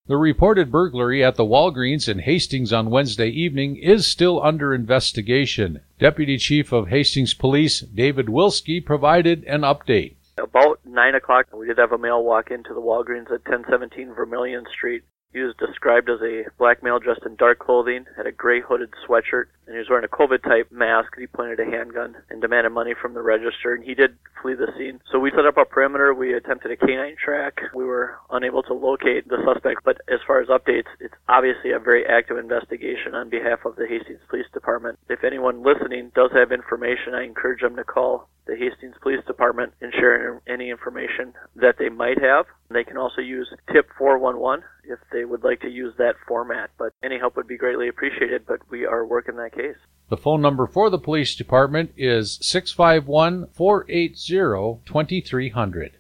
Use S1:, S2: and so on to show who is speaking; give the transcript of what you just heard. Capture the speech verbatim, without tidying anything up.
S1: The reported burglary at the Walgreens in Hastings on Wednesday evening is still under investigation. Deputy Chief of Hastings Police David Wilski provided an update.
S2: About nine o'clock, we did have a male walk into the Walgreens at ten seventeen Vermilion Street. He was described as a black male dressed in dark clothing, had a gray hooded sweatshirt, and he was wearing a COVID-type mask. He pointed a handgun and demanded money from the register, and he did flee the scene. So we set up a perimeter. We attempted a canine track. We were unable to locate the suspect, but as far as updates, it's obviously a very active investigation on behalf of the Hastings Police Department. If anyone listening does have information, I encourage them to call the Hastings Police Department and share any information that they might have. They can also use tip four one one if they would like to use that format, but any help would be greatly appreciated, but we are working that case.
S1: The phone number for the police department is six five one, four eight zero, two three zero zero.